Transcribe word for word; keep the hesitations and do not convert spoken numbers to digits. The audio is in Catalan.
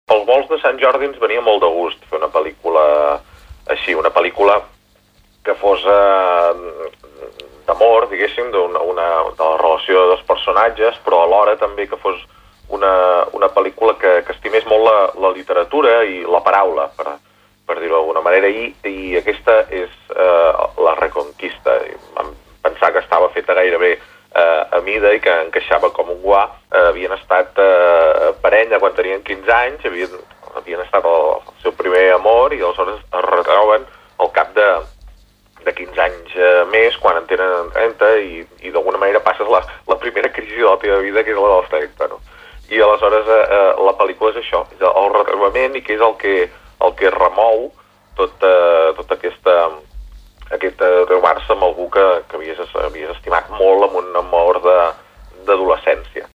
pels volts de Sant Jordi ens venia molt de gust fer una pel·lícula així, una pel·lícula que fos eh, d'amor, diguéssim, una, una, de la relació de dos personatges, però alhora també que fos una, una pel·lícula que, que estimés molt la, la literatura i la paraula, per, per dir-ho d'alguna manera, i, i aquesta és eh, La Reconquista. Vam pensar que estava feta gairebé eh, a mida i que encaixava com un guà. Eh, havien estat eh, parella quan tenien quinze anys, havien, havien estat el, el seu primer amor i aleshores es retroben al cap de, de quinze anys eh, més, quan en tenen trenta, i, i d'alguna manera passes la, la primera crisi de la teva vida, que és la dels trenta, no? I aleshores eh, eh, la pel·lícula és això, és el retrobament, i que és el que, el que remou tot, eh, tot aquesta, aquest trobar-se amb algú que, que havies, havies estimat molt amb un amor d'adolescència.